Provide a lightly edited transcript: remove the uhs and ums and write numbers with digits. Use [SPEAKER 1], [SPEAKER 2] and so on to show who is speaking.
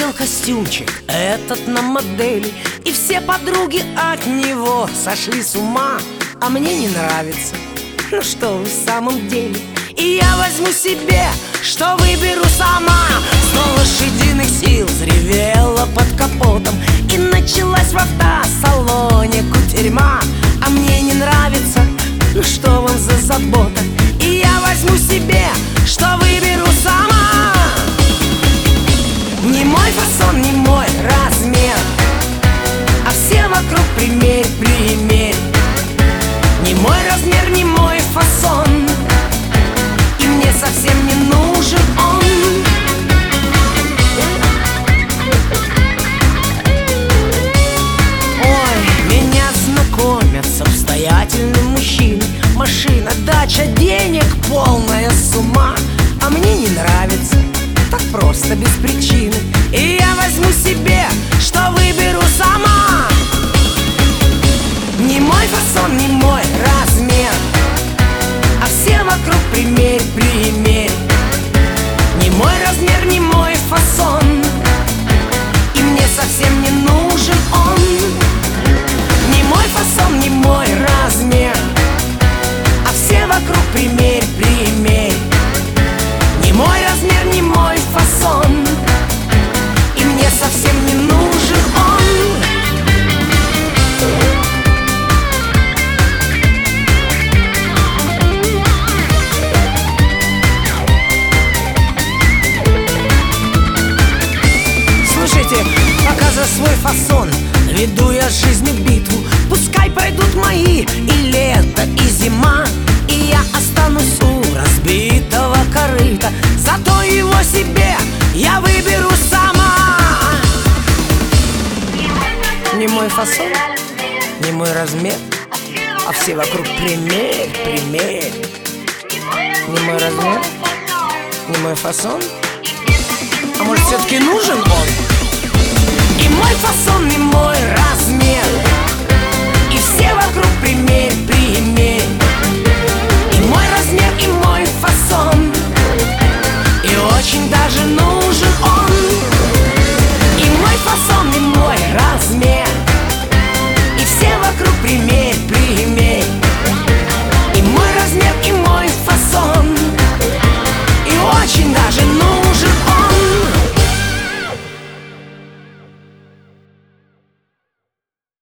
[SPEAKER 1] надел костюмчик этот на модели, и все подруги от него сошли с ума. А мне не нравится, ну что вы в самом деле. И я возьму себе, что выберу сама. 100 лошадиных сил взревела под капотом, и началась в автосалоне кутерьма. А мне не нравится, ну что вам за забота. И я возьму себе, что выберу сама. Не мой фасон, не мой размер, а все вокруг примерь, примерь. Не мой размер, не мой фасон, и мне совсем не нужен он. Ой, меня знакомят с обстоятельным мужчиной. Машина, дача, денег, полная сумма. А мне не нравится, так просто, без причины. И я возьму себе, что выберу сама. Не мой фасон, не мой размер, а все вокруг примерь, примерь. Не мой размер, не мой фасон, и мне совсем не нужен он. Не мой фасон, не мой размер, а все вокруг примерь, примерь. Не мой размер, не мой фасон, и мне совсем не нужен он. Пока за свой фасон веду я жизни битву. Пускай пройдут мои и лето, и зима, и я останусь у разбитого корыта. Зато его себе я выберу сама. Не мой фасон, не мой размер, а все вокруг примерь, примерь. Не мой размер, не мой фасон, а может все-таки нужен он? И мой фасон, и мой размер,